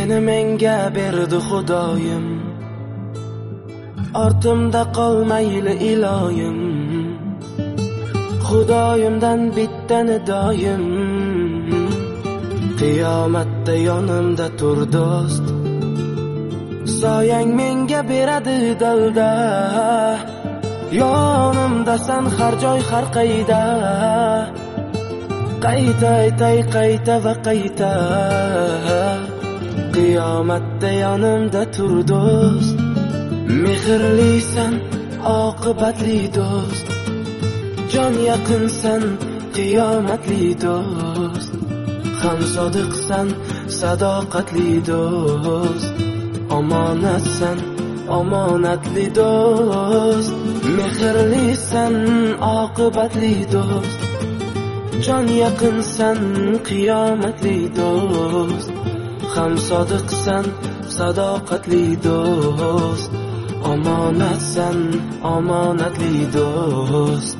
Seni menga berdi Xudoyim, ortimda qolmayli iloyim. Xudoyimdan bitta nidoyim, qiyomatda yonimda tur do'st. Soyang menga beradi dalda, yonimdasan har joy har qayda. Qayta aytay qayta va qayta, qiyomatda yonimda tur do'st. Mehrlisan oqibatli do'st, jon yaqinsan qiyomatli do'st. Ham sodiqsan sadoqatli do'st, omonatsan omonatli do'st. Mehrlisan oqibatli do'st, jon yaqinsan qiyomatli do'st. Ham sodiqsan sadoqatli do'st, omonatsan omonatli do'st.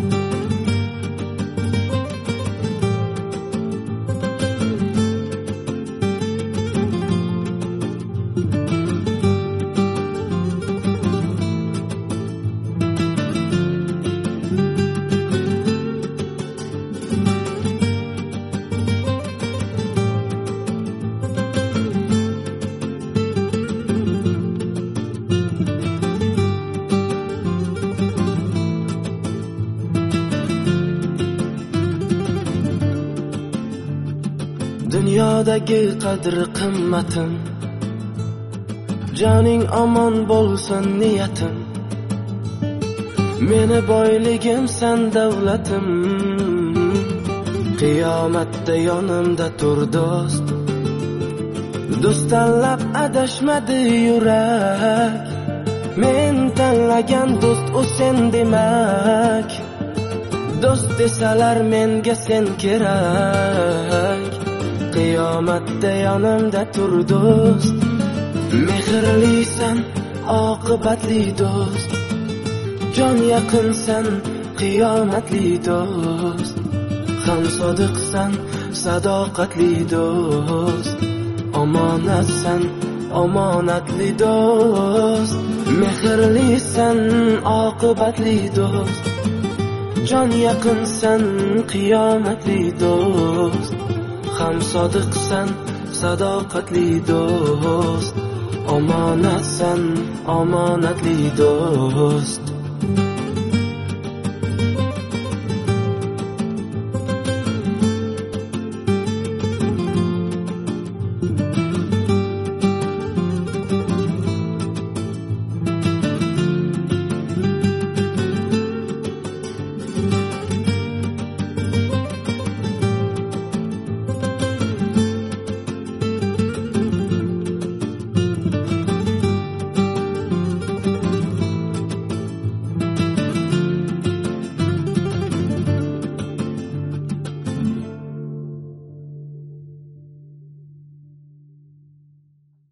Dunyodagi qadri qimmatim, joning omon bo'lsin niyatim. Meni boyligimsan davlatim, qiyomatda yonimda tur do'st. Do'st tanlab adashmadi yurak, men tanlagan do'st u sen demak. Do'st desalar menga sen kerak, qiyomatda yonimda tur do'st. Mehrlisan oqibatli do'st, jon yaqinsan qiyomatli do'st. Ham sodiqsan sadoqatli do'st, omonatsan omonatli do'st. Mehrlisan oqibatli do'st, jon yaqinsan qiyomatli do'st. Ham sodiqsan sadoqatli do'st, omonatsan omonatli do'st.